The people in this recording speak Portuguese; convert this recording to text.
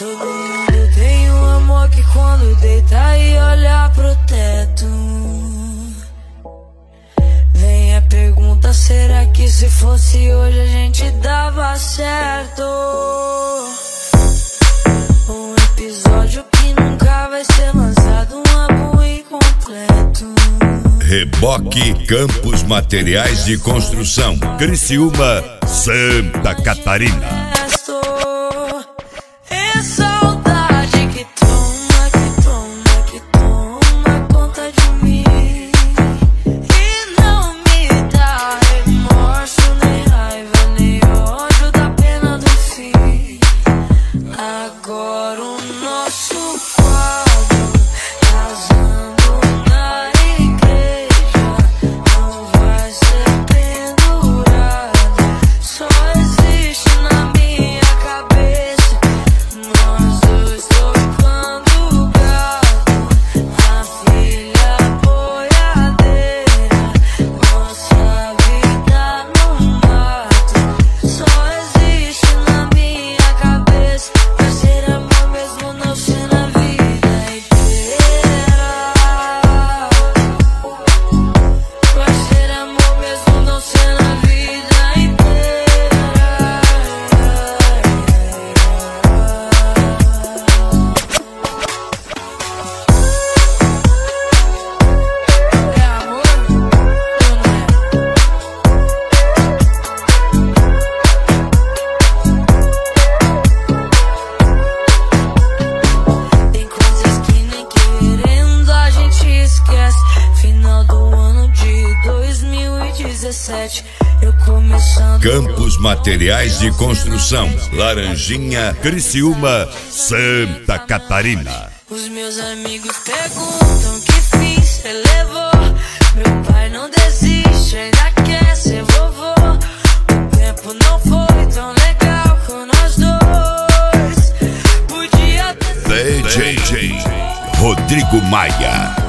Todo mundo tem um amor que quando deita e olha pro teto, vem a pergunta: será que se fosse hoje a gente dava certo? Um episódio que nunca vai ser lançado, um álbum incompleto. Reboque Campos Materiais de Construção, Criciúma, Santa Catarina. É saudade que toma conta de mim e não me dá remorso, nem raiva, nem ódio da pena do fim. Agora o nosso quadro casando na igreja não vai ser pendurado, só existe na minha cabeça. Nós dois tocando gato, a filha boiadeira, nossa vida no mato, só existe na minha cabeça. Vai ser amor mesmo não ser na vida inteira. Vai ser amor mesmo não ser na vida inteira. É amor ou não é? Tem coisas que nem querendo a gente esquece. Final do ano de 2017, eu começando. Campos Materiais de Construção, Laranjinha, Criciúma, Santa Catarina. Os meus amigos perguntam que fim cê levou. Meu pai não desiste, ainda quer ser vovô. O tempo não foi tão legal com nós dois. Podia ter DJ Rodrigo Maia.